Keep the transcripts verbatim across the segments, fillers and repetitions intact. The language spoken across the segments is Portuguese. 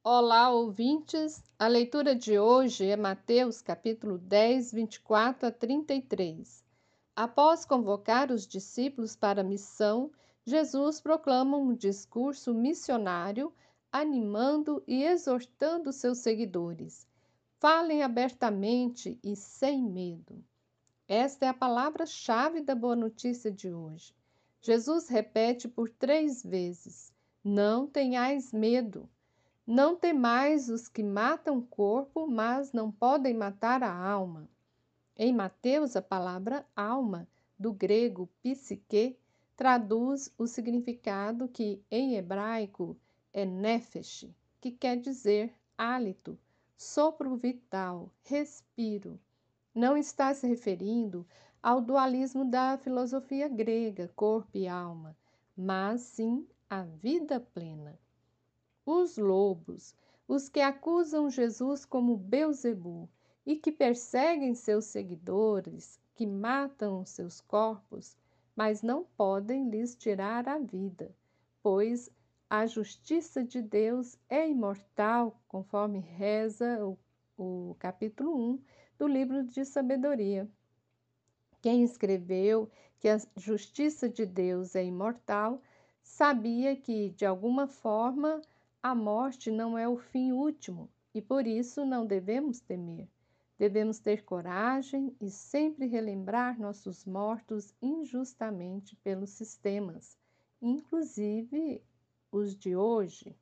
Olá, ouvintes! A leitura de hoje é Mateus, capítulo dez, vinte e quatro a trinta e três. Após convocar os discípulos para a missão, Jesus proclama um discurso missionário, animando e exortando seus seguidores. Falem abertamente e sem medo. Esta é a palavra-chave da boa notícia de hoje. Jesus repete por três vezes: não tenhais medo. Não temais os que matam o corpo, mas não podem matar a alma. Em Mateus, a palavra alma, do grego psique, traduz o significado que, em hebraico, é nefesh, que quer dizer hálito, sopro vital, respiro. Não está se referindo ao dualismo da filosofia grega, corpo e alma, mas sim à vida plena. Os lobos, os que acusam Jesus como Beelzebu e que perseguem seus seguidores, que matam seus corpos, mas não podem lhes tirar a vida, pois a justiça de Deus é imortal, conforme reza o, o capítulo um do livro de Sabedoria. Quem escreveu que a justiça de Deus é imortal sabia que, de alguma forma, a morte não é o fim último e por isso não devemos temer. Devemos ter coragem e sempre relembrar nossos mortos injustamente pelos sistemas, inclusive os de hoje.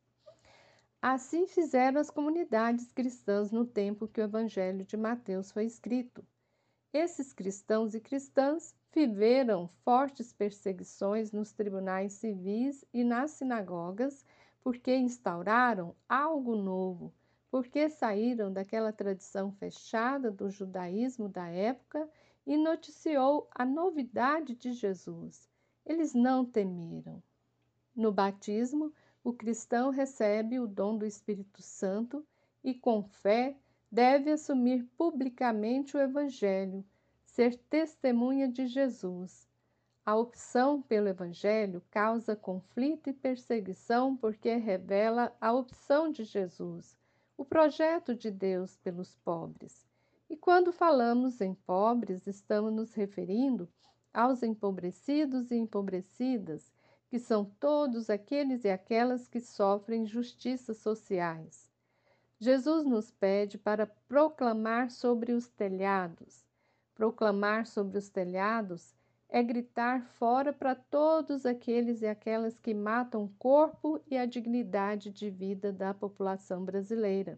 Assim fizeram as comunidades cristãs no tempo que o Evangelho de Mateus foi escrito. Esses cristãos e cristãs viveram fortes perseguições nos tribunais civis e nas sinagogas, porque instauraram algo novo, porque saíram daquela tradição fechada do judaísmo da época e noticiou a novidade de Jesus. Eles não temeram. No batismo, o cristão recebe o dom do Espírito Santo e, com fé, deve assumir publicamente o Evangelho, ser testemunha de Jesus. A opção pelo Evangelho causa conflito e perseguição porque revela a opção de Jesus, o projeto de Deus pelos pobres. E quando falamos em pobres, estamos nos referindo aos empobrecidos e empobrecidas, que são todos aqueles e aquelas que sofrem injustiças sociais. Jesus nos pede para proclamar sobre os telhados. Proclamar sobre os telhados é gritar fora para todos aqueles e aquelas que matam o corpo e a dignidade de vida da população brasileira.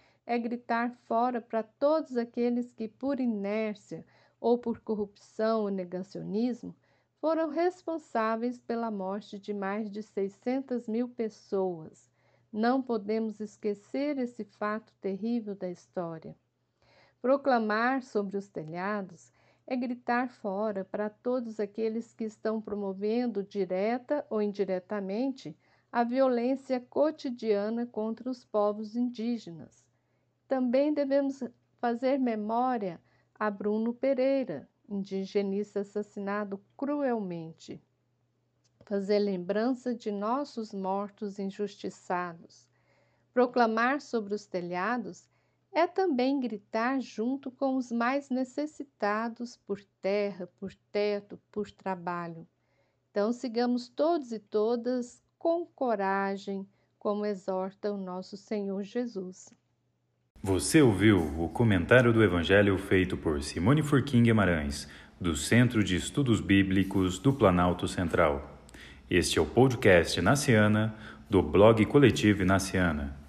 É gritar fora para todos aqueles que, por inércia ou por corrupção ou negacionismo, foram responsáveis pela morte de mais de seiscentas mil pessoas. Não podemos esquecer esse fato terrível da história. Proclamar sobre os telhados é gritar fora para todos aqueles que estão promovendo, direta ou indiretamente, a violência cotidiana contra os povos indígenas. Também devemos fazer memória a Bruno Pereira, indigenista assassinado cruelmente. Fazer lembrança de nossos mortos injustiçados. Proclamar sobre os telhados é também gritar junto com os mais necessitados por terra, por teto, por trabalho. Então, sigamos todos e todas com coragem, como exorta o nosso Senhor Jesus. Você ouviu o comentário do Evangelho feito por Simone Furquim Guimarães, do Centro de Estudos Bíblicos do Planalto Central. Este é o podcast Naciana, do blog Coletivo Naciana.